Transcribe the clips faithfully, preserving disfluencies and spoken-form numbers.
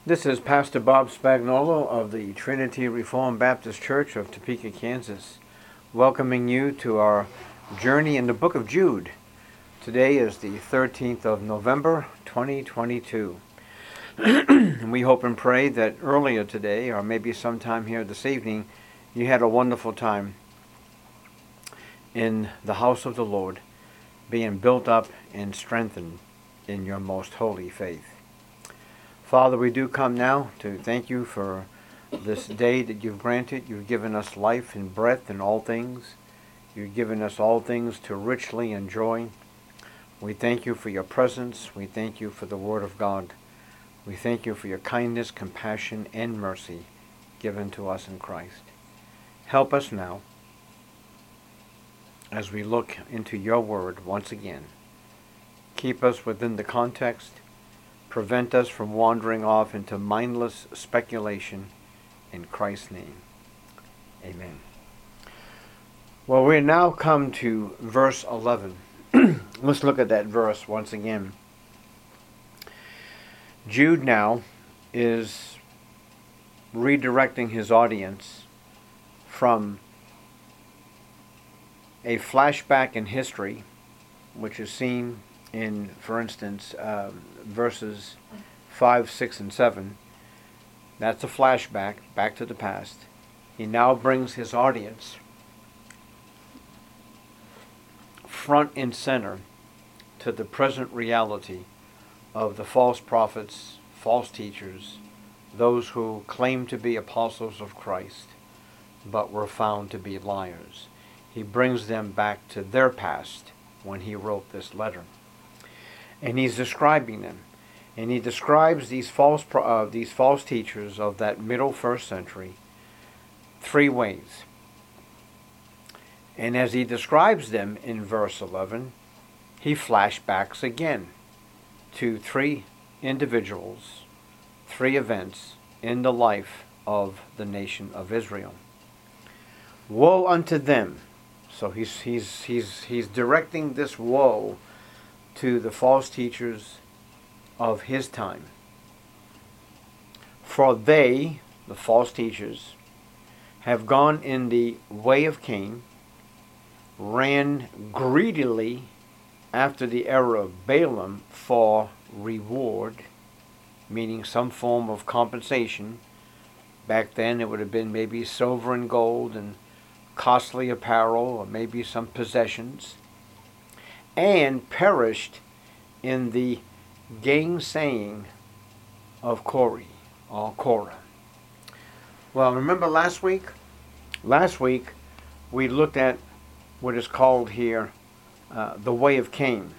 This is Pastor Bob Spagnolo of the Trinity Reformed Baptist Church of Topeka, Kansas, welcoming you to our journey in the book of Jude. Today is the thirteenth of November, twenty twenty-two. And we hope and pray that earlier today, or maybe sometime here this evening, you had a wonderful time in the house of the Lord, being built up and strengthened in your most holy faith. Father, we do come now to thank you for this day that you've granted. You've given us life and breath in all things. You've given us all things to richly enjoy. We thank you for your presence. We thank you for the Word of God. We thank you for your kindness, compassion, and mercy given to us in Christ. Help us now as we look into your Word once again. Keep us within the context. Prevent us from wandering off into mindless speculation. In Christ's name, amen. Well, we now come to verse eleven. Let's look at that verse once again. Jude now is redirecting his audience from a flashback in history, which is seen in, for instance, um, verses five, six, and seven. That's a flashback back to the past. He now brings his audience front and center to the present reality of the false prophets, false teachers, those who claim to be apostles of Christ, but were found to be liars. He brings them back to their past when he wrote this letter. And he's describing them. And he describes these false uh, these false teachers of that middle first century three ways. And as he describes them in verse eleven, he flashbacks again to three individuals, three events in the life of the nation of Israel. Woe unto them. So he's he's he's he's directing this woe to the false teachers of his time. For they, the false teachers, have gone in the way of Cain, ran greedily after the error of Balaam for reward, meaning some form of compensation. Back then it would have been maybe silver and gold and costly apparel, or maybe some possessions, and perished in the gainsaying of Korah, or Korah. Well, remember last week? Last week we looked at what is called here uh, the way of Cain.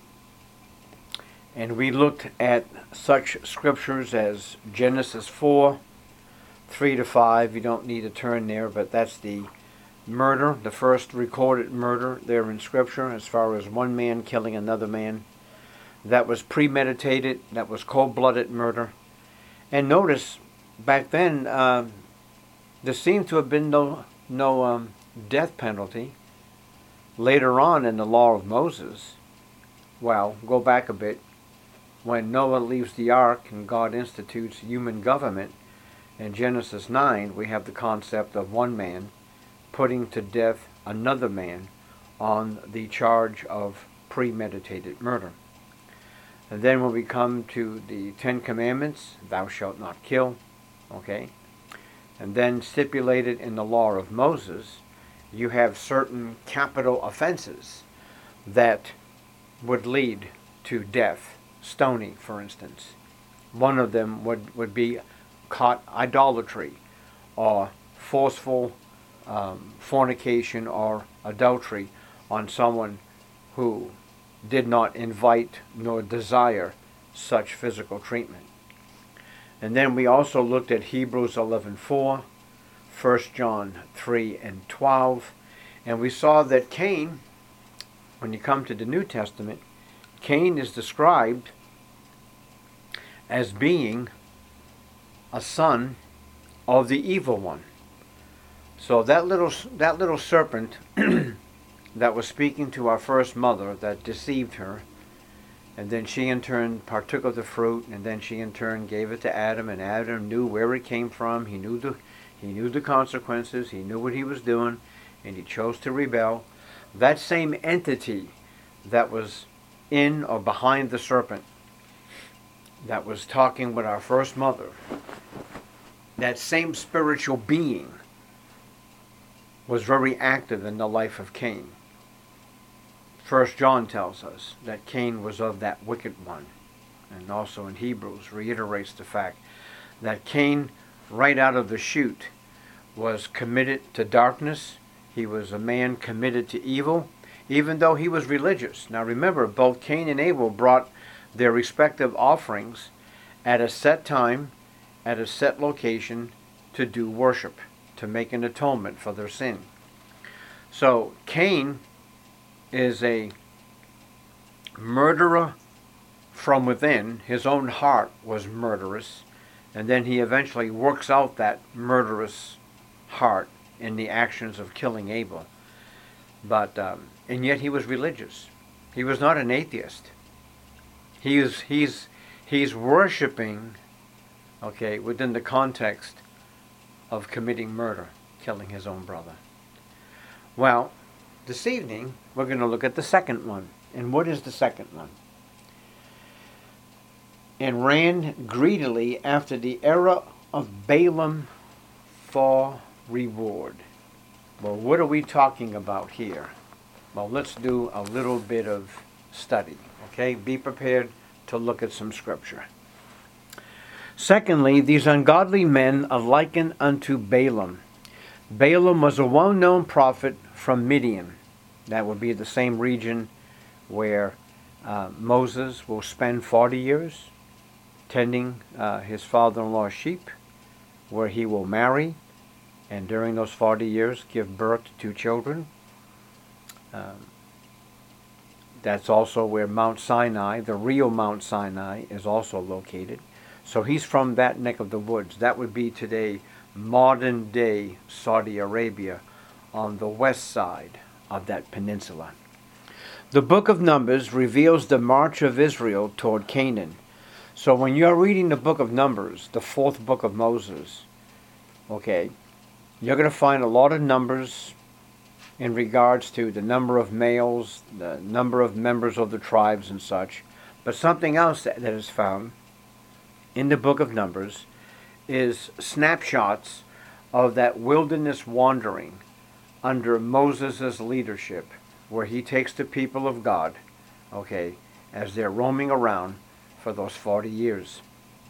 And we looked at such scriptures as Genesis four, three to five. You don't need to turn there, but that's the murder, the first recorded murder there in Scripture, as far as one man killing another man. That was premeditated, that was cold-blooded murder. And notice, back then, uh, there seemed to have been no, no um, death penalty. Later on in the law of Moses, well, go back a bit, when Noah leaves the ark and God institutes human government, in Genesis nine, we have the concept of one man putting to death another man on the charge of premeditated murder. And then when we come to the Ten Commandments, thou shalt not kill, okay? And then stipulated in the law of Moses, you have certain capital offenses that would lead to death. Stoning, for instance. One of them would, would be caught idolatry, or forceful Um, fornication or adultery on someone who did not invite nor desire such physical treatment. And then we also looked at Hebrews eleven four, First John three and twelve, and we saw that Cain, when you come to the New Testament, Cain is described as being a son of the evil one. So that little that little serpent that was speaking to our first mother, that deceived her, And then she in turn partook of the fruit, and then she in turn gave it to Adam, and Adam knew where it came from. He knew the he knew the consequences. He knew what he was doing, and he chose to rebel. That same entity that was in or behind the serpent, that was talking with our first mother, that same spiritual being was very active in the life of Cain. First John tells us that Cain was of that wicked one. And also in Hebrews reiterates the fact that Cain, right out of the chute, was committed to darkness. He was a man committed to evil, even though he was religious. Now remember, both Cain and Abel brought their respective offerings at a set time, at a set location, to do worship, to make an atonement for their sin. So Cain is a murderer from within. His own heart was murderous, and then he eventually works out that murderous heart in the actions of killing Abel. But um, and yet he was religious. He was not an atheist. He is he's he's worshiping, okay, within the context of committing murder, killing his own brother. Well, this evening we're going to look at the second one. And what is the second one? And ran greedily after the error of Balaam for reward. Well, what are we talking about here? Well, let's do a little bit of study. Okay, be prepared to look at some scripture. Secondly, these ungodly men are likened unto Balaam. Balaam was a well-known prophet from Midian. That would be the same region where uh, Moses will spend forty years tending uh, his father-in-law's sheep, where he will marry, and during those forty years give birth to two children. Um, that's also where Mount Sinai, the real Mount Sinai, is also located. So he's from that neck of the woods. That would be today modern-day Saudi Arabia on the west side of that peninsula. The book of Numbers reveals the march of Israel toward Canaan. So when you're reading the book of Numbers, the fourth book of Moses, okay, you're going to find a lot of numbers in regards to the number of males, the number of members of the tribes and such. But something else that, that is found in the book of Numbers is snapshots of that wilderness wandering under Moses' leadership, where he takes the people of God, okay, as they're roaming around for those forty years.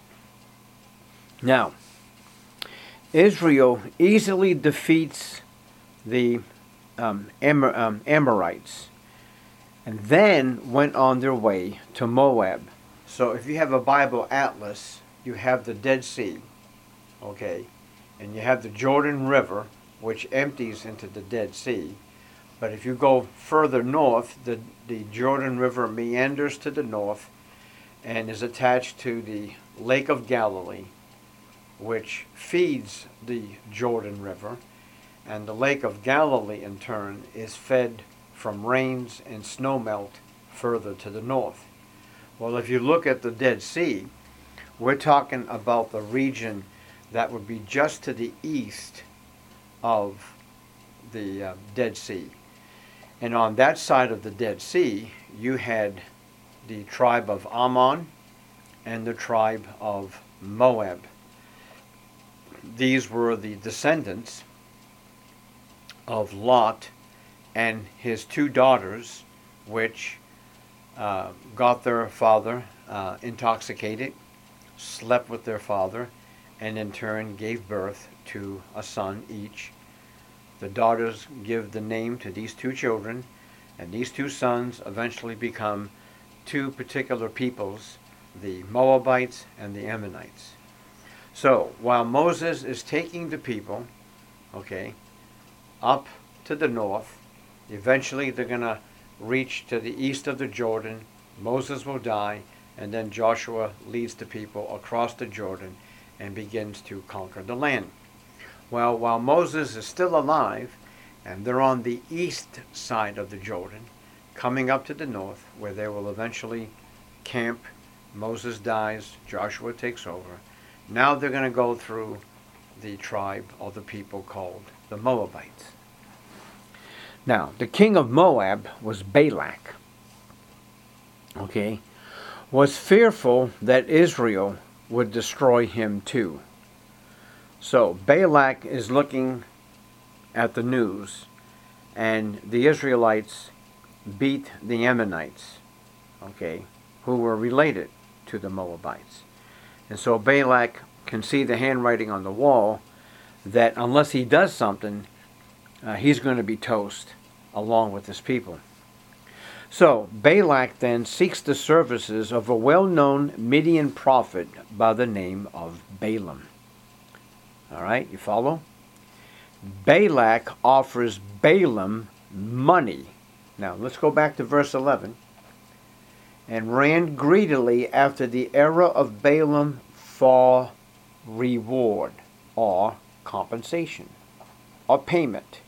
Now, Israel easily defeats the um, Amor- um, Amorites, and then went on their way to Moab. So if you have a Bible atlas, you have the Dead Sea, okay, and you have the Jordan River, which empties into the Dead Sea. But if you go further north, the, the Jordan River meanders to the north and is attached to the Lake of Galilee, which feeds the Jordan River. And the Lake of Galilee, in turn, is fed from rains and snowmelt further to the north. Well, if you look at the Dead Sea, we're talking about the region that would be just to the east of the uh, Dead Sea. And on that side of the Dead Sea, you had the tribe of Ammon and the tribe of Moab. These were the descendants of Lot and his two daughters, which uh, got their father uh, intoxicated, slept with their father, and in turn gave birth to a son each. The daughters give the name to these two children, and these two sons eventually become two particular peoples, the Moabites and the Ammonites. So, while Moses is taking the people, okay, up to the north, eventually they're going to reach to the east of the Jordan. Moses will die, and then Joshua leads the people across the Jordan and begins to conquer the land. Well, while Moses is still alive, and they're on the east side of the Jordan, coming up to the north, where they will eventually camp. Moses dies. Joshua takes over. Now they're going to go through the tribe or the people called the Moabites. Now, the king of Moab was Balak. Okay, was fearful that Israel would destroy him too. So Balak is looking at the news, and the Israelites beat the Ammonites, okay, who were related to the Moabites. And so Balak can see the handwriting on the wall that unless he does something, uh, he's going to be toast along with his people. So Balak then seeks the services of a well-known Midian prophet by the name of Balaam. All right, you follow? Balak offers Balaam money. Now let's go back to verse eleven. And ran greedily after the error of Balaam for reward or compensation or payment.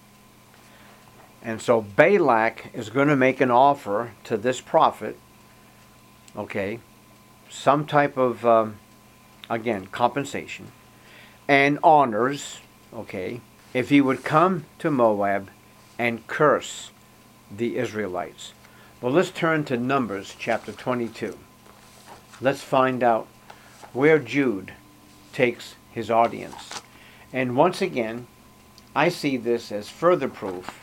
And so Balak is going to make an offer to this prophet, okay, some type of, um, again, compensation and honors, okay, if he would come to Moab and curse the Israelites. Well, let's turn to Numbers chapter twenty-two. Let's find out where Jude takes his audience. And once again, I see this as further proof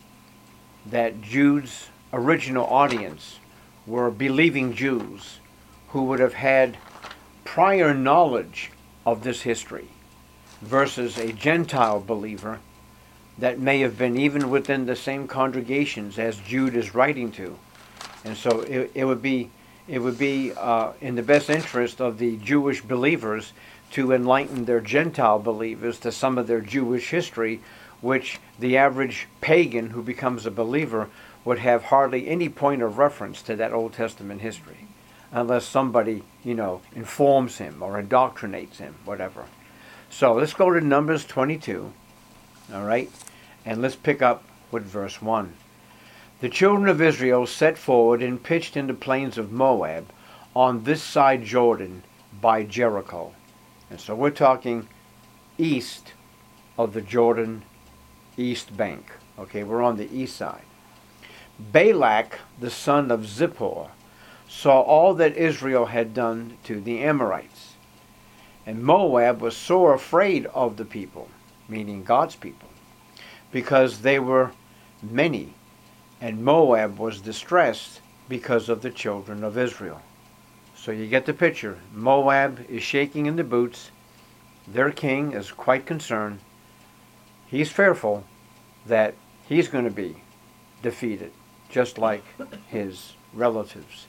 that Jude's original audience were believing Jews who would have had prior knowledge of this history versus a Gentile believer that may have been even within the same congregations as Jude is writing to. And so it, it would be it would be uh, in the best interest of the Jewish believers to enlighten their Gentile believers to some of their Jewish history, which the average pagan who becomes a believer would have hardly any point of reference to that Old Testament history, unless somebody, you know, informs him or indoctrinates him, whatever. So let's go to Numbers twenty-two, all right, and let's pick up with verse one. The children of Israel set forward and pitched in the plains of Moab on this side Jordan by Jericho. And so we're talking east of the Jordan east bank. Okay, we're on the east side. Balak, the son of Zippor, saw all that Israel had done to the Amorites. And Moab was sore afraid of the people, meaning God's people, because they were many, and Moab was distressed because of the children of Israel. So you get the picture. Moab is shaking in the boots. Their king is quite concerned. He's fearful that he's going to be defeated, just like his relatives.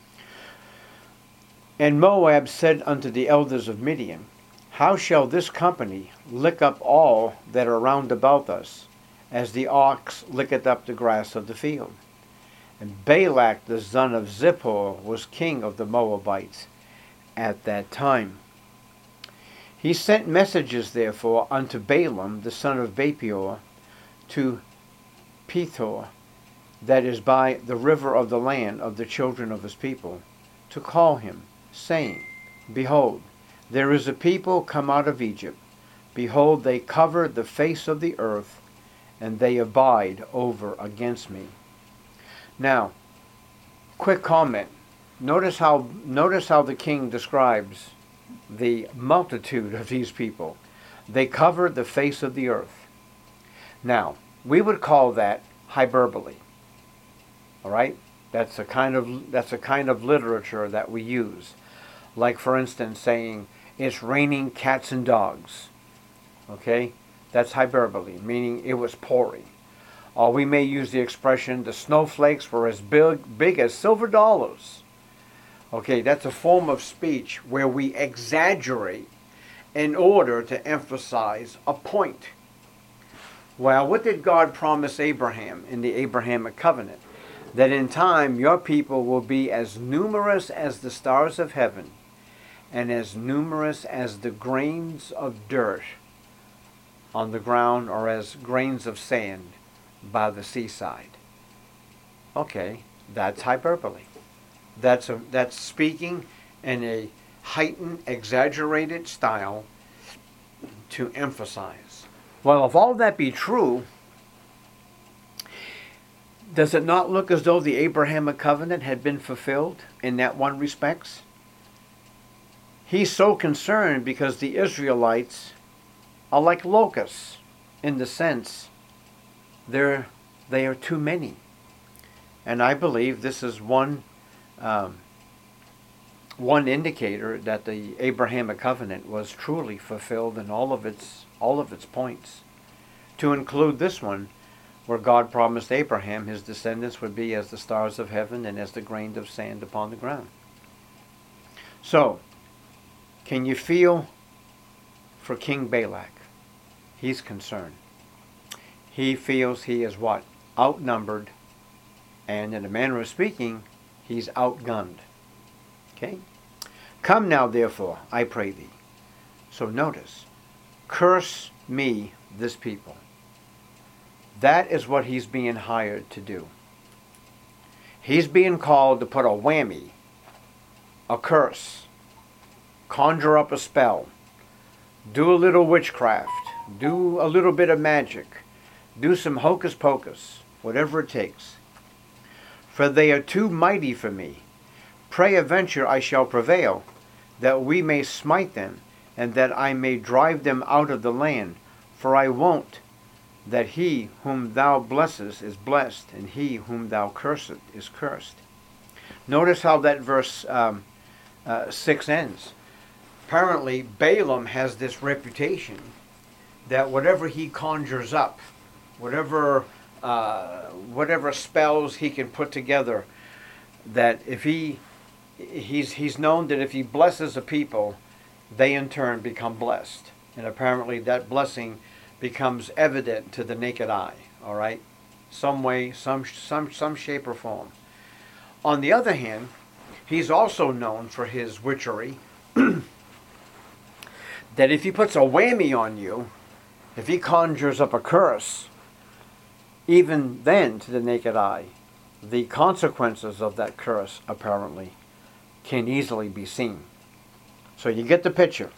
And Moab said unto the elders of Midian, How shall this company lick up all that are round about us, as the ox licketh up the grass of the field? And Balak the son of Zippor was king of the Moabites at that time. He sent messages therefore unto Balaam the son of Bepeor to Pethor, that is by the river of the land of the children of his people, to call him, saying, Behold, there is a people come out of Egypt. Behold, they cover the face of the earth, and they abide over against me. Now, quick comment. Notice how notice how the king describes the multitude of these people. They cover the face of the earth. Now, we would call that hyperbole. All right? That's a kind of that's a kind of literature that we use. Like, for instance, saying it's raining cats and dogs. Okay? That's hyperbole, meaning it was pouring. Or we may use the expression, the snowflakes were as big, big as silver dollars. Okay, that's a form of speech where we exaggerate in order to emphasize a point. Well, what did God promise Abraham in the Abrahamic covenant? That in time your people will be as numerous as the stars of heaven and as numerous as the grains of dirt on the ground, or as grains of sand by the seaside. Okay, that's hyperbole. That's a, that's speaking in a heightened, exaggerated style to emphasize. Well, if all that be true, does it not look as though the Abrahamic covenant had been fulfilled in that one respects? He's so concerned because the Israelites are like locusts in the sense they're, they are too many. And I believe this is one um, one indicator that the Abrahamic covenant was truly fulfilled in all of its all of its points. To include this one, where God promised Abraham his descendants would be as the stars of heaven and as the grain of sand upon the ground. So, can you feel for King Balak? He's concerned. He feels he is what? Outnumbered, and in a manner of speaking, he's outgunned. Okay? Come now, therefore, I pray thee. So notice, curse me, this people. That is what he's being hired to do. He's being called to put a whammy, a curse, conjure up a spell, do a little witchcraft, do a little bit of magic, do some hocus pocus, whatever it takes. For they are too mighty for me. Peradventure I shall prevail, that we may smite them, and that I may drive them out of the land. For I won't that he whom thou blessest is blessed, and he whom thou cursest is cursed. Notice how that verse um, uh, six ends. Apparently, Balaam has this reputation that whatever he conjures up, whatever uh, whatever spells he can put together, that if he he's he's known that if he blesses a people, they in turn become blessed, and apparently that blessing becomes evident to the naked eye. All right, some way, some some some shape or form. On the other hand, he's also known for his witchery. That if he puts a whammy on you, if he conjures up a curse, even then to the naked eye, the consequences of that curse apparently can easily be seen. So you get the picture.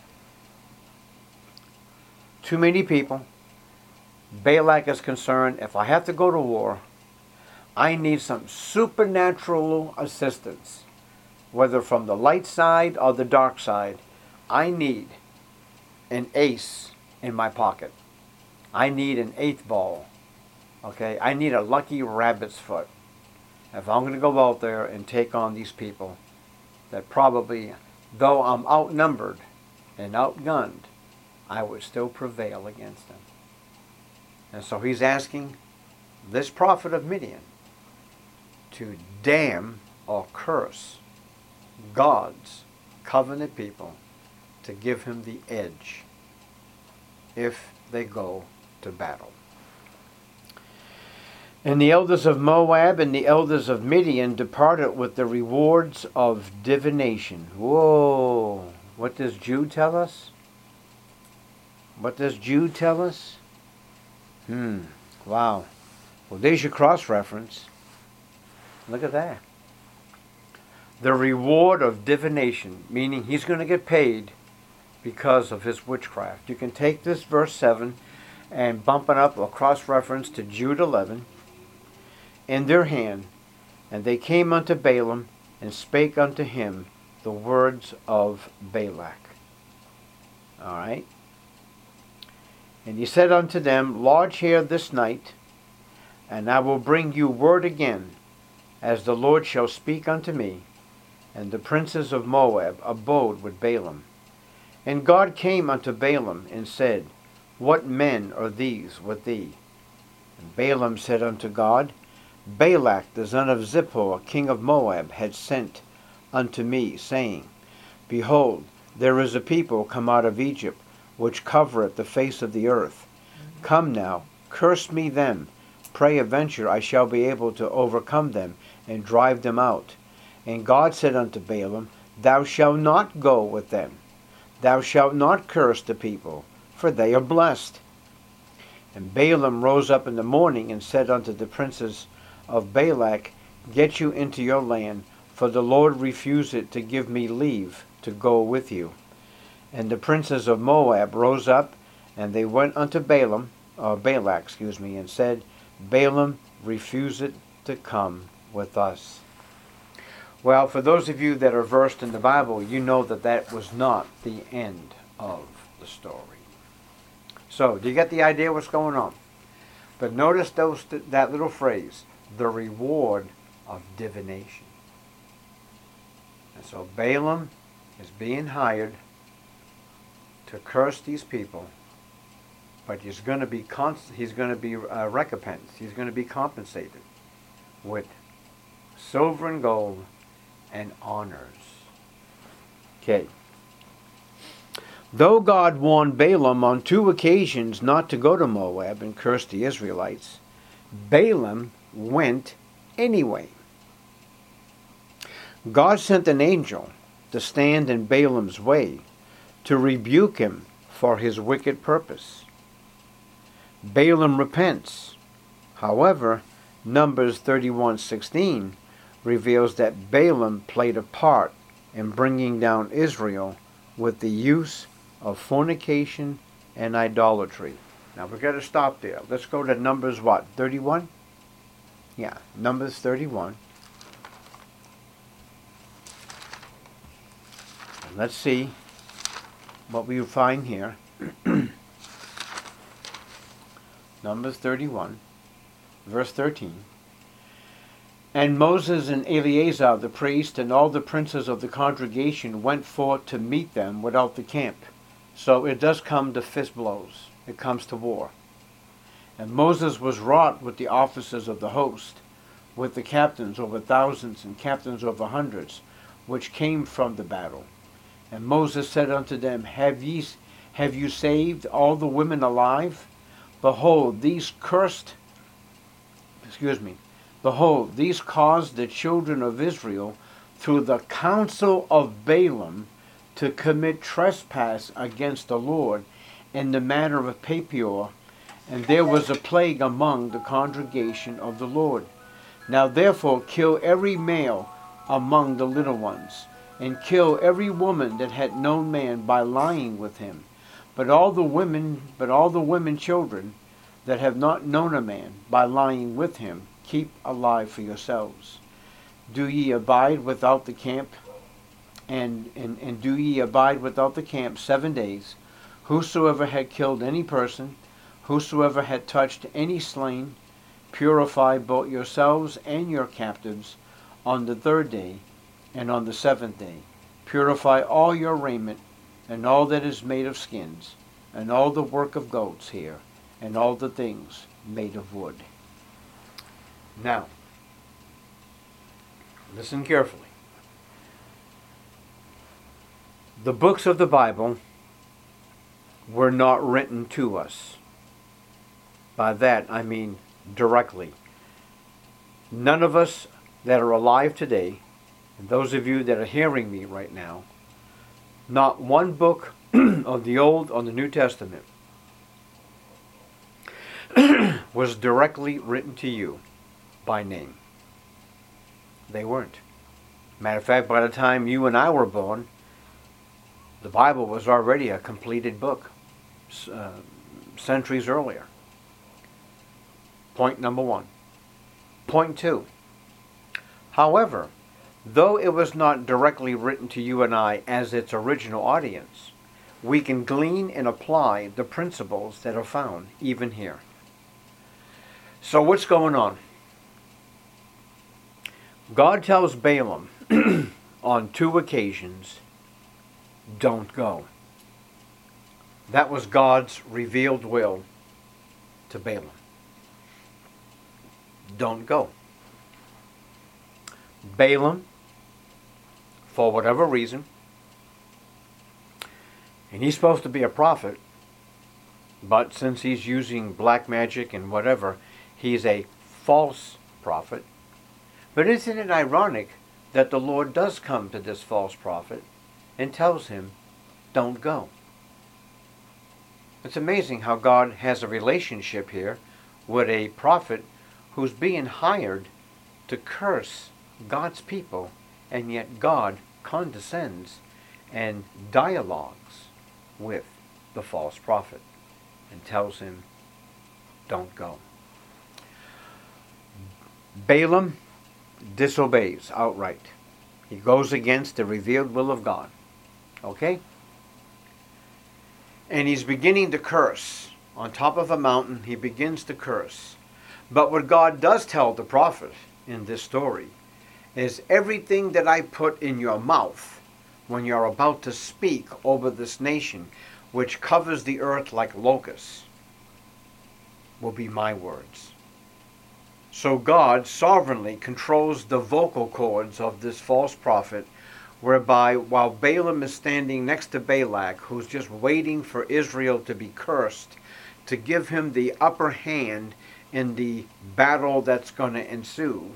Too many people. Balak is concerned, if I have to go to war, I need some supernatural assistance, whether from the light side or the dark side. I need an ace in my pocket. I need an eighth ball. Okay, I need a lucky rabbit's foot. If I'm going to go out there and take on these people, that probably, though I'm outnumbered and outgunned, I would still prevail against them. And so he's asking this prophet of Midian to damn or curse God's covenant people, to give him the edge if they go to battle. And the elders of Moab and the elders of Midian departed with the rewards of divination. Whoa! What does Jude tell us? What does Jude tell us? Hmm. Wow. Well, there's your cross-reference. Look at that. The reward of divination, meaning he's going to get paid because of his witchcraft. You can take this verse seven and bump it up a cross-reference to Jude eleven. In their hand, and they came unto Balaam, and spake unto him the words of Balak. All right. And he said unto them, Lodge here this night, and I will bring you word again, as the Lord shall speak unto me. And the princes of Moab abode with Balaam. And God came unto Balaam, and said, What men are these with thee? And Balaam said unto God, Balak the son of Zippor, king of Moab, had sent unto me, saying, Behold, there is a people come out of Egypt, which covereth the face of the earth. Come now, curse me them. Peradventure I shall be able to overcome them, and drive them out. And God said unto Balaam, Thou shalt not go with them. Thou shalt not curse the people, for they are blessed. And Balaam rose up in the morning, and said unto the princes of Balak, Get you into your land, for the Lord refused to give me leave to go with you. And the princes of Moab rose up, and they went unto Balaam, or Balak, excuse me, and said, Balaam refused to come with us. Well, for those of you that are versed in the Bible, you know that that was not the end of the story. So, do you get the idea what's going on? But notice those that little phrase, the reward of divination. And so Balaam is being hired to curse these people, but he's going to be const- he's going to be uh, recompensed. He's going to be compensated with silver and gold and honors. Okay. Though God warned Balaam on two occasions not to go to Moab and curse the Israelites, Balaam went anyway. God sent an angel to stand in Balaam's way to rebuke him for his wicked purpose. Balaam repents. However, Numbers thirty-one sixteen reveals that Balaam played a part in bringing down Israel with the use of fornication and idolatry. Now we've got to stop there. Let's go to Numbers what? thirty-one? Yeah, Numbers thirty-one. And let's see what we find here. Numbers thirty-one, verse thirteen. And Moses and Eleazar the priest and all the princes of the congregation went forth to meet them without the camp. So it does come to fist blows. It comes to war. And Moses was wroth with the officers of the host, with the captains over thousands and captains over hundreds, which came from the battle. And Moses said unto them, Have ye, have you saved all the women alive? Behold, these cursed, excuse me, Behold, these caused the children of Israel through the counsel of Balaam to commit trespass against the Lord in the matter of Peor, and there was a plague among the congregation of the Lord. Now therefore kill every male among the little ones, and kill every woman that had known man by lying with him. But all the women, but all the women children that have not known a man by lying with him, keep alive for yourselves. Do ye abide without the camp, and, and, and do ye abide without the camp seven days. Whosoever had killed any person, whosoever had touched any slain, purify both yourselves and your captives on the third day, and on the seventh day. Purify all your raiment, and all that is made of skins, and all the work of goats here, and all the things made of wood. Now, listen carefully. The books of the Bible were not written to us. By that I mean directly. None of us that are alive today, and those of you that are hearing me right now, not one book of the Old or the New Testament was directly written to you by name. They weren't. Matter of fact, by the time you and I were born, the Bible was already a completed book, uh, centuries earlier. Point number one. Point two. However, though it was not directly written to you and I as its original audience, we can glean and apply the principles that are found even here. So what's going on? God tells Balaam on two occasions, don't go. That was God's revealed will to Balaam. Don't go. Balaam, for whatever reason, and he's supposed to be a prophet, but since he's using black magic and whatever, he's a false prophet. But isn't it ironic that the Lord does come to this false prophet and tells him, don't go? It's amazing how God has a relationship here with a prophet who's being hired to curse God's people And yet God condescends and dialogues with the false prophet and tells him, don't go. Balaam disobeys outright. He goes against the revealed will of God. Okay? And he's beginning to curse. On top of a mountain, he begins to curse. But what God does tell the prophet in this story is everything that I put in your mouth when you're about to speak over this nation, which covers the earth like locusts, will be my words. So God sovereignly controls the vocal cords of this false prophet, whereby while Balaam is standing next to Balak, who's just waiting for Israel to be cursed, to give him the upper hand in the battle that's going to ensue,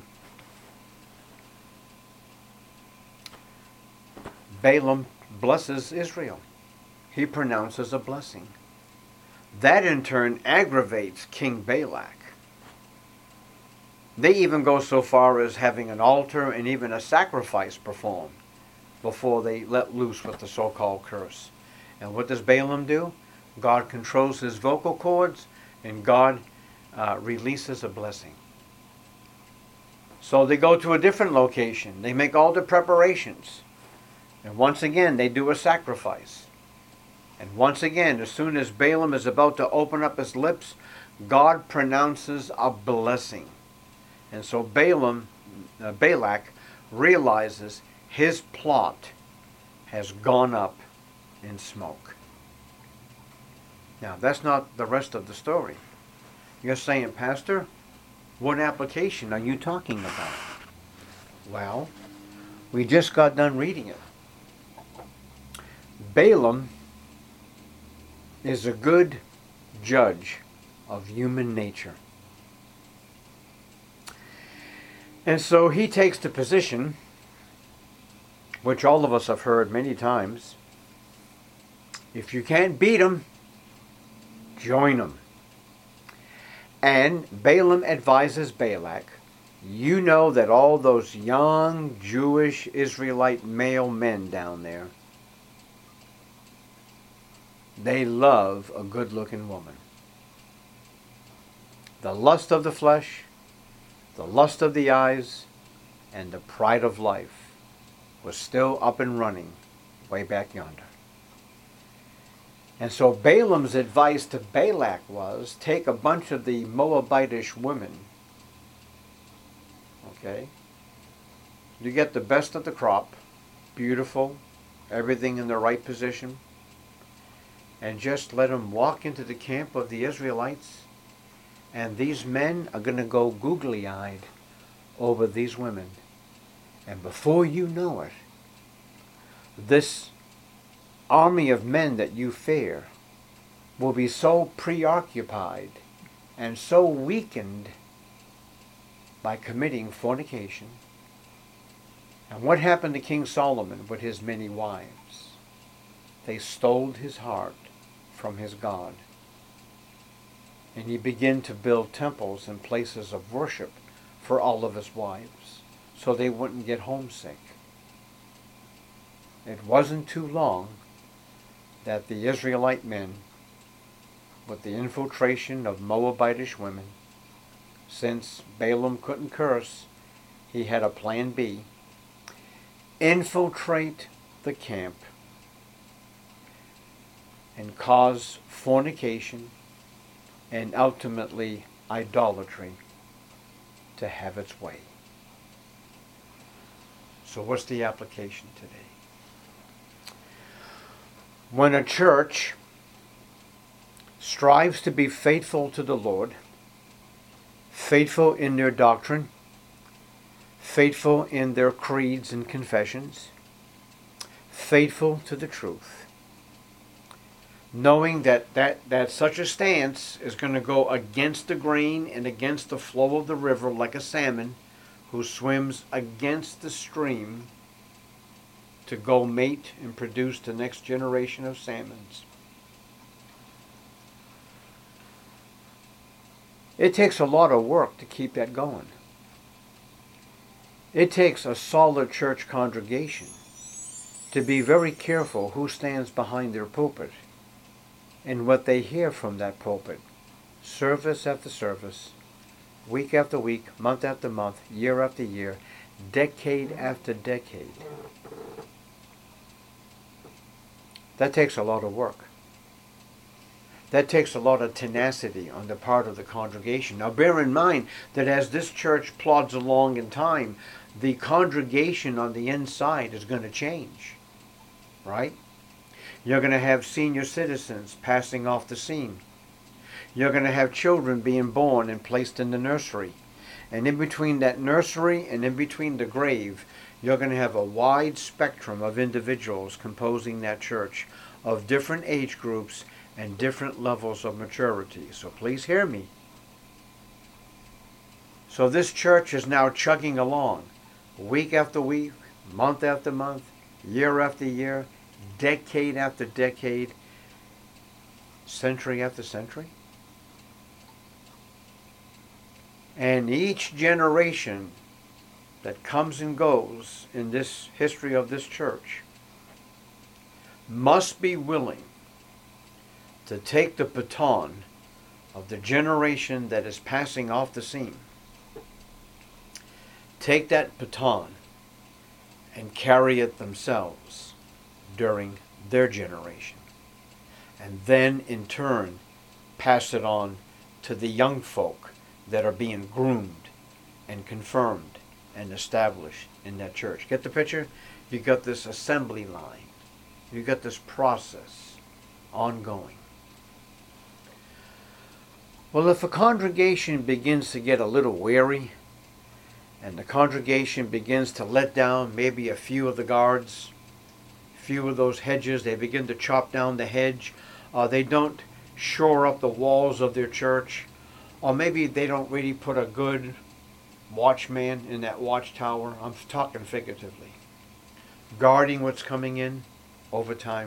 Balaam blesses Israel. He pronounces a blessing. That in turn aggravates King Balak. They even go so far as having an altar and even a sacrifice performed before they let loose with the so-called curse. And what does Balaam do? God controls his vocal cords, and God uh, releases a blessing. So they go to a different location. They make all the preparations. And once again, they do a sacrifice. And once again, as soon as Balaam is about to open up his lips, God pronounces a blessing. And so Balaam, uh, Balak realizes his plot has gone up in smoke. Now, that's not the rest of the story. You're saying, Pastor, what application are you talking about? Well, we just got done reading it. Balaam is a good judge of human nature. And so he takes the position, which all of us have heard many times, if you can't beat them, join them. And Balaam advises Balak, you know that all those young Jewish Israelite male men down there, they love a good-looking woman. The lust of the flesh, the lust of the eyes, and the pride of life was still up and running way back yonder. And so Balaam's advice to Balak was, take a bunch of the Moabitish women, okay? You get the best of the crop, beautiful, everything in the right position, and just let them walk into the camp of the Israelites, and these men are going to go googly-eyed over these women. And before you know it, this army of men that you fear will be so preoccupied and so weakened by committing fornication. And what happened to King Solomon with his many wives? They stole his heart from his God. And he began to build temples and places of worship for all of his wives so they wouldn't get homesick. It wasn't too long that the Israelite men, with the infiltration of Moabitish women, since Balaam couldn't curse, he had a plan B, infiltrate the camp and cause fornication and ultimately idolatry to have its way. So what's the application today? When a church strives to be faithful to the Lord, faithful in their doctrine, faithful in their creeds and confessions, faithful to the truth, knowing that, that, that such a stance is going to go against the grain and against the flow of the river like a salmon who swims against the stream to go mate and produce the next generation of salmons. It takes a lot of work to keep that going. It takes a solid church congregation to be very careful who stands behind their pulpit and what they hear from that pulpit, service after service, week after week, month after month, year after year, decade after decade. That takes a lot of work. That takes a lot of tenacity on the part of the congregation. Now bear in mind that as this church plods along in time, the congregation on the inside is going to change, right? You're going to have senior citizens passing off the scene. You're going to have children being born and placed in the nursery. And in between that nursery and in between the grave, you're going to have a wide spectrum of individuals composing that church of different age groups and different levels of maturity. So please hear me. So this church is now chugging along, week after week, month after month, year after year, decade after decade, century after century. And each generation that comes and goes in this history of this church must be willing to take the baton of the generation that is passing off the scene, take that baton and carry it themselves during their generation, and then in turn pass it on to the young folk that are being groomed and confirmed and established in that church. Get the picture? You got this assembly line. You got this process ongoing. Well, if a congregation begins to get a little weary, and the congregation begins to let down maybe a few of the guards, a few of those hedges, they begin to chop down the hedge, uh, they don't shore up the walls of their church, or maybe they don't really put a good watchman in that watchtower. I'm talking figuratively. Guarding what's coming in over time.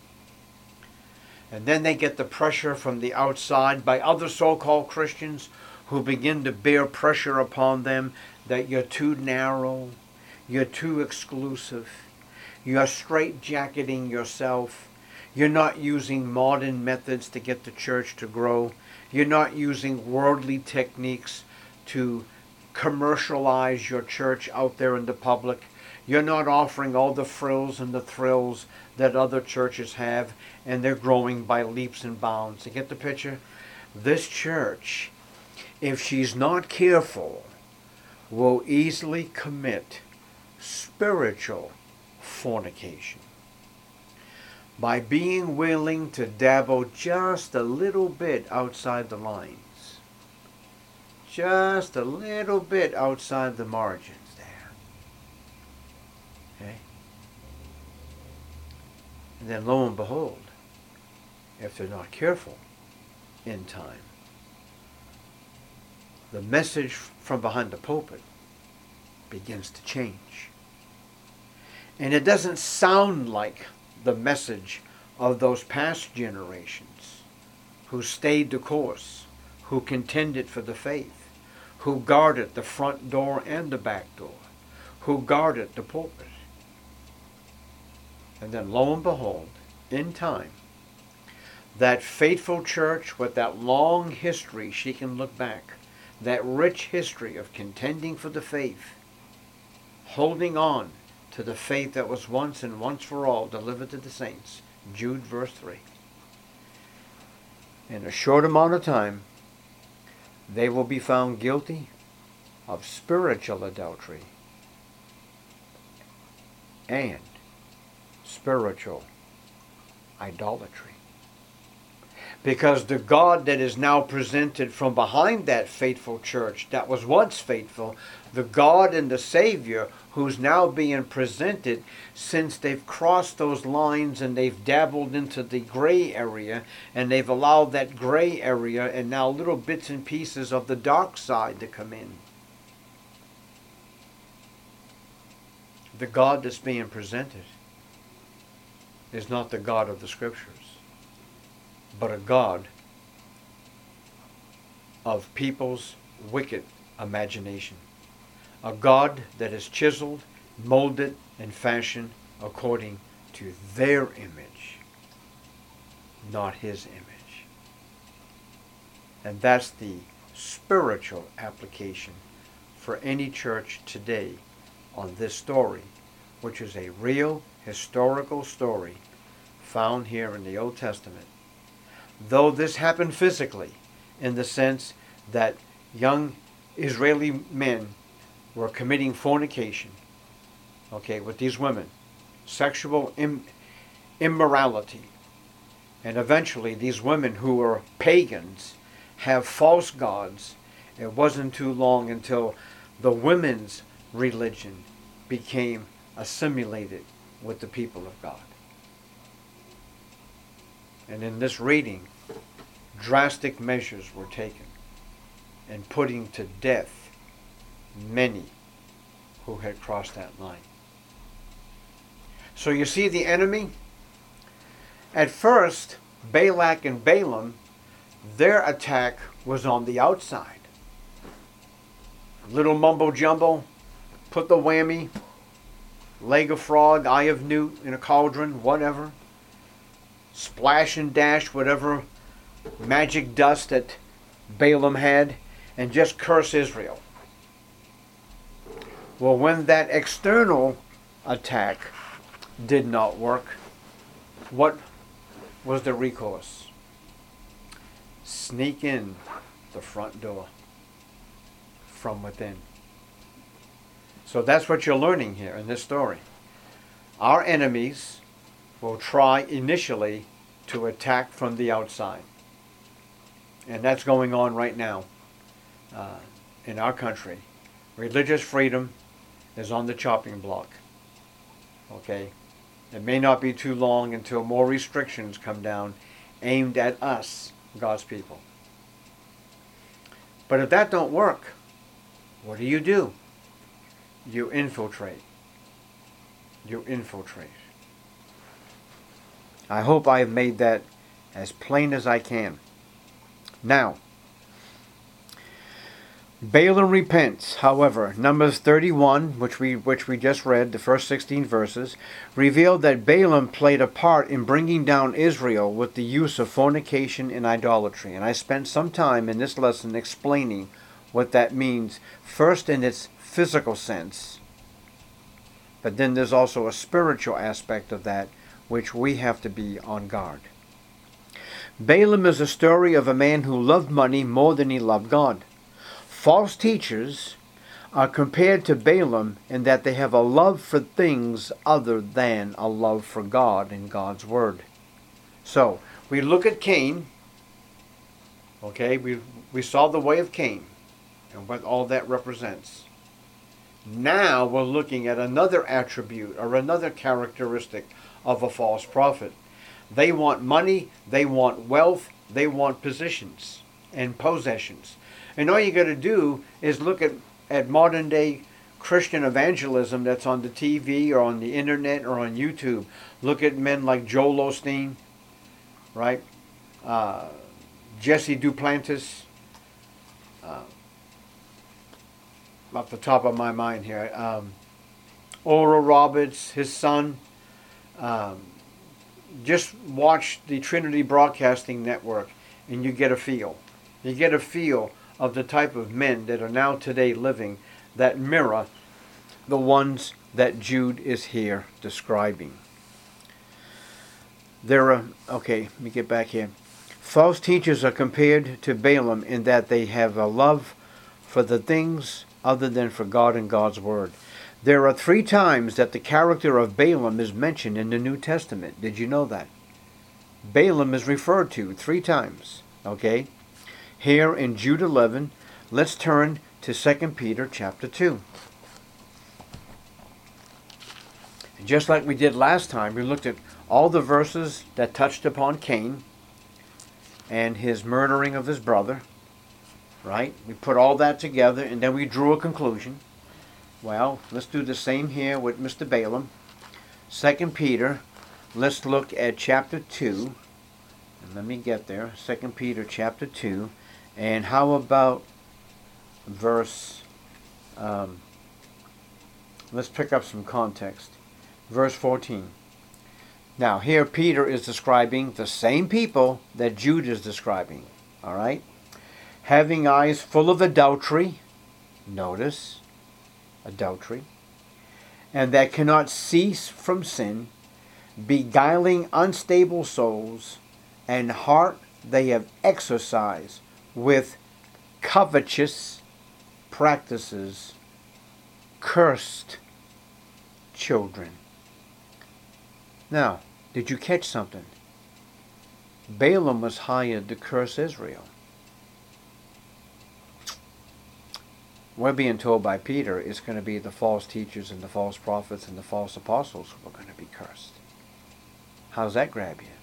And then they get the pressure from the outside by other so-called Christians who begin to bear pressure upon them that you're too narrow, you're too exclusive, you're straitjacketing yourself, you're not using modern methods to get the church to grow, you're not using worldly techniques to commercialize your church out there in the public. You're not offering all the frills and the thrills that other churches have, and they're growing by leaps and bounds. You get the picture? This church, if she's not careful, will easily commit spiritual fornication by being willing to dabble just a little bit outside the lines. Just a little bit outside the margins there. Okay? And then lo and behold, if they're not careful in time, the message from behind the pulpit begins to change. And it doesn't sound like the message of those past generations who stayed the course, who contended for the faith, who guarded the front door and the back door, who guarded the pulpit. And then lo and behold, in time, that faithful church with that long history she can look back, that rich history of contending for the faith, holding on to the faith that was once and once for all delivered to the saints. Jude verse three. In a short amount of time, they will be found guilty of spiritual adultery and spiritual idolatry. Because the God that is now presented from behind that faithful church that was once faithful, the God and the Savior who's now being presented, since they've crossed those lines and they've dabbled into the gray area and they've allowed that gray area and now little bits and pieces of the dark side to come in. The God that's being presented is not the God of the Scriptures, but a God of people's wicked imagination, A God that is chiseled, molded, and fashioned according to their image, not his image. And that's the spiritual application for any church today on this story, which is a real historical story found here in the Old Testament. Though this happened physically, in the sense that young Israeli men were committing fornication, okay, with these women, sexual Im- immorality, and eventually these women who were pagans have false gods. It wasn't too long until the women's religion became assimilated with the people of God. And in this reading, drastic measures were taken in putting to death many who had crossed that line. So you see the enemy? At first, Balak and Balaam, their attack was on the outside. Little mumbo jumbo, put the whammy, leg of frog, eye of newt in a cauldron, whatever. Splash and dash whatever magic dust that Balaam had, and just curse Israel. Well, when that external attack did not work, what was the recourse? Sneak in the front door from within. So that's what you're learning here in this story. Our enemies will try initially to attack from the outside. And that's going on right now uh, in our country. Religious freedom is on the chopping block. Okay? It may not be too long until more restrictions come down aimed at us, God's people. But if that don't work, what do you do? You infiltrate. You infiltrate. I hope I have made that as plain as I can. Now, Balaam repents. However, Numbers thirty-one, which we which we just read, the first sixteen verses, revealed that Balaam played a part in bringing down Israel with the use of fornication and idolatry. And I spent some time in this lesson explaining what that means, first in its physical sense, but then there's also a spiritual aspect of that which we have to be on guard. Balaam is a story of a man who loved money more than he loved God. False teachers are compared to Balaam in that they have a love for things other than a love for God and God's Word. So, we look at Cain, okay, we, we saw the way of Cain and what all that represents. Now we're looking at another attribute or another characteristic of a false prophet. They want money, they want wealth, they want positions and possessions. And all you got to do is look at, at modern day Christian evangelism that's on the T V or on the internet or on YouTube. Look at men like Joel Osteen, right? Uh, Jesse Duplantis, uh, off the top of my mind here. Um, Oral Roberts, his son. Um, just watch the Trinity Broadcasting Network and you get a feel. You get a feel of the type of men that are now today living that mirror the ones that Jude is here describing. There are, okay, let me get back here. False teachers are compared to Balaam in that they have a love for the things other than for God and God's Word. There are three times that the character of Balaam is mentioned in the New Testament. Did you know that? Balaam is referred to three times, okay? Here in Jude eleven, let's turn to Second Peter chapter two. And just like we did last time, we looked at all the verses that touched upon Cain and his murdering of his brother, right? We put all that together and then we drew a conclusion. Well, let's do the same here with Mister Balaam. Second Peter, let's look at chapter two. And let me get there. Second Peter chapter two. And how about verse um, Let's pick up some context. Verse fourteen. Now, here Peter is describing the same people that Jude is describing. All right? Having eyes full of adultery. Notice, adultery. And that cannot cease from sin, beguiling unstable souls, and heart they have exercised with covetous practices, cursed children. Now, did you catch something? Balaam was hired to curse Israel. We're being told by Peter it's going to be the false teachers and the false prophets and the false apostles who are going to be cursed. How's that grab you?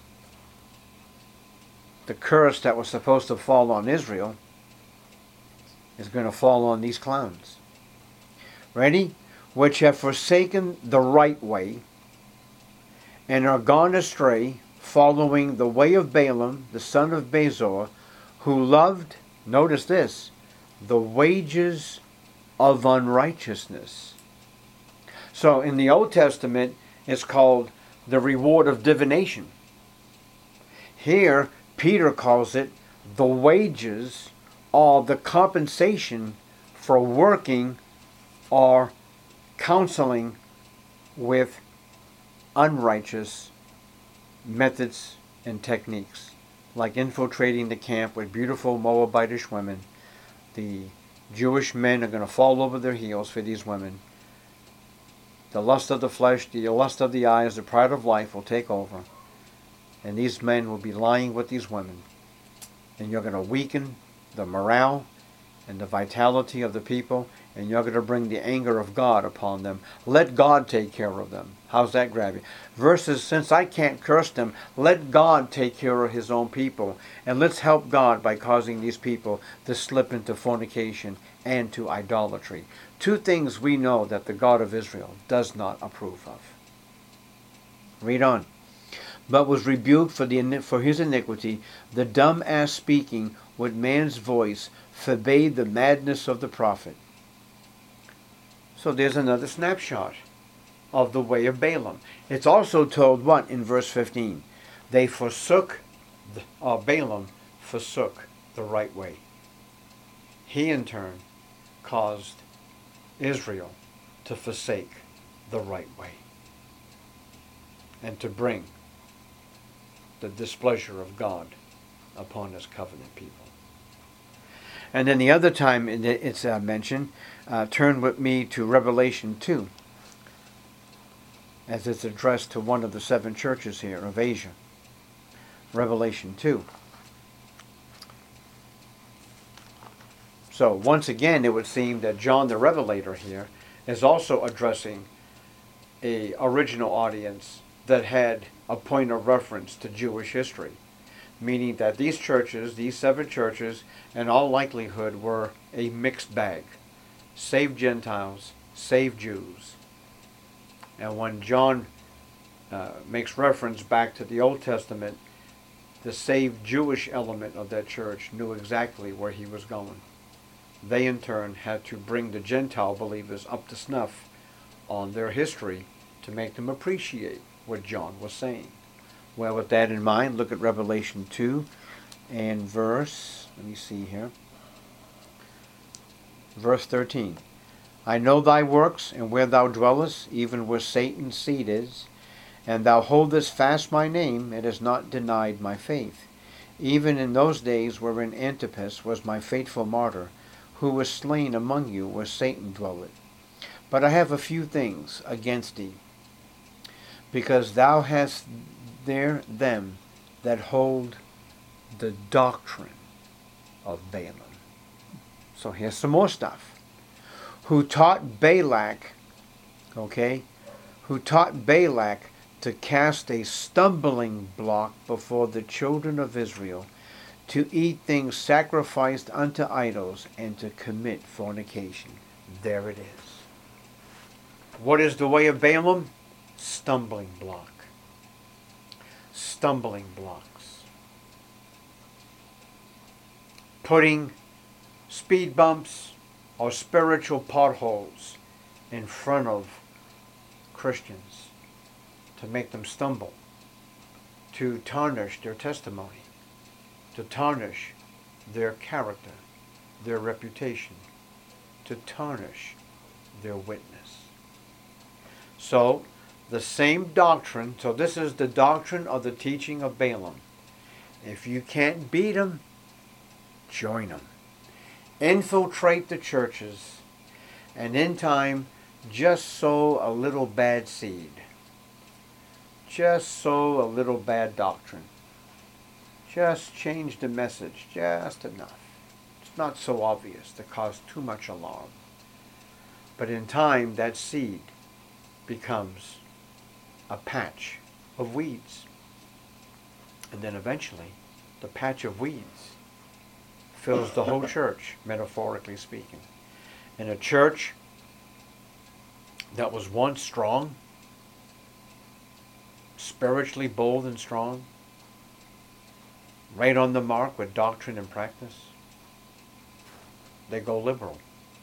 The curse that was supposed to fall on Israel is going to fall on these clowns. Ready? Which have forsaken the right way and are gone astray, following the way of Balaam, the son of Bezor, who loved, notice this, the wages of unrighteousness. So in the Old Testament, it's called the reward of divination. Here, Peter calls it the wages or the compensation for working or counseling with unrighteous methods and techniques, like infiltrating the camp with beautiful Moabitish women. The Jewish men are going to fall over their heels for these women. The lust of the flesh, the lust of the eyes, the pride of life will take over. And these men will be lying with these women. And you're going to weaken the morale and the vitality of the people, and you're going to bring the anger of God upon them. Let God take care of them. How's that grab you? Versus, since I can't curse them, let God take care of his own people. And let's help God by causing these people to slip into fornication and to idolatry. Two things we know that the God of Israel does not approve of. Read on. But was rebuked for, the, for his iniquity, the dumb ass speaking with man's voice forbade the madness of the prophet. So there's another snapshot of the way of Balaam. It's also told what in verse fifteen? They forsook, the, uh, Balaam forsook the right way. He in turn caused Israel to forsake the right way and to bring the displeasure of God upon his covenant people. And then the other time it's uh, mentioned, uh, turn with me to Revelation two, as it's addressed to one of the seven churches here of Asia. Revelation two. So once again, it would seem that John the Revelator here is also addressing a original audience that had a point of reference to Jewish history. Meaning that these churches, these seven churches, in all likelihood were a mixed bag. Saved Gentiles, saved Jews. And when John uh, makes reference back to the Old Testament, the saved Jewish element of that church knew exactly where he was going. They in turn had to bring the Gentile believers up to snuff on their history to make them appreciate what John was saying. Well, with that in mind, look at Revelation two and verse, let me see here, verse thirteen. I know thy works, and where thou dwellest, even where Satan's seat is, and thou holdest fast my name, and hast not denied my faith, even in those days wherein Antipas was my faithful martyr, who was slain among you where Satan dwelleth. But I have a few things against thee, because thou hast there them that hold the doctrine of Balaam. So here's some more stuff. Who taught Balak, okay, who taught Balak to cast a stumbling block before the children of Israel, to eat things sacrificed unto idols, and to commit fornication. There it is. What is the way of Balaam? Stumbling block. Stumbling blocks. Putting speed bumps or spiritual potholes in front of Christians, to make them stumble, to tarnish their testimony, to tarnish their character, their reputation, to tarnish their witness. So, the same doctrine, so this is the doctrine of the teaching of Balaam. If you can't beat them, join them. Infiltrate the churches, and in time, just sow a little bad seed. Just sow a little bad doctrine. Just change the message just enough. It's not so obvious to cause too much alarm. But in time, that seed becomes a patch of weeds. And then eventually, the patch of weeds fills the whole church, metaphorically speaking. And a church that was once strong, spiritually bold and strong, right on the mark with doctrine and practice, they go liberal.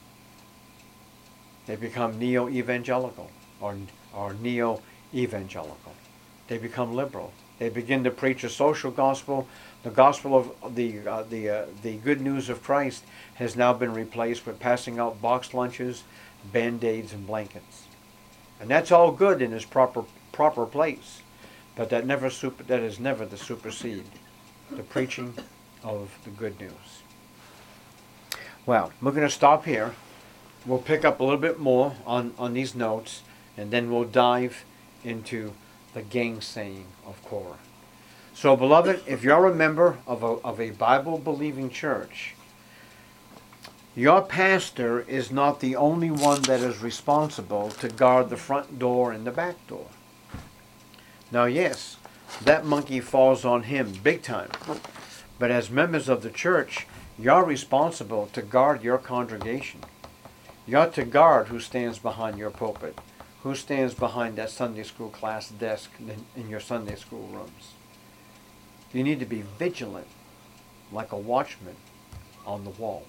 They become neo-evangelical or, or neo-evangelical. They become liberal. They begin to preach a social gospel. The gospel of the uh, the uh, the good news of Christ has now been replaced with passing out box lunches, band-aids, and blankets, and that's all good in its proper proper place. But that never super that is never to supersede the preaching of the good news. Well, we're going to stop here. We'll pick up a little bit more on on these notes, and then we'll dive into the gainsaying of Korah. So, beloved, if you're a member of a, of a Bible-believing church, your pastor is not the only one that is responsible to guard the front door and the back door. Now, yes, that monkey falls on him big time. But as members of the church, you're responsible to guard your congregation. You're to guard who stands behind your pulpit, who stands behind that Sunday school class desk in, in your Sunday school rooms. You need to be vigilant, like a watchman on the wall.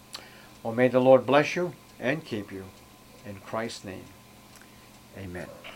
Well, may the Lord bless you and keep you. In Christ's name, amen.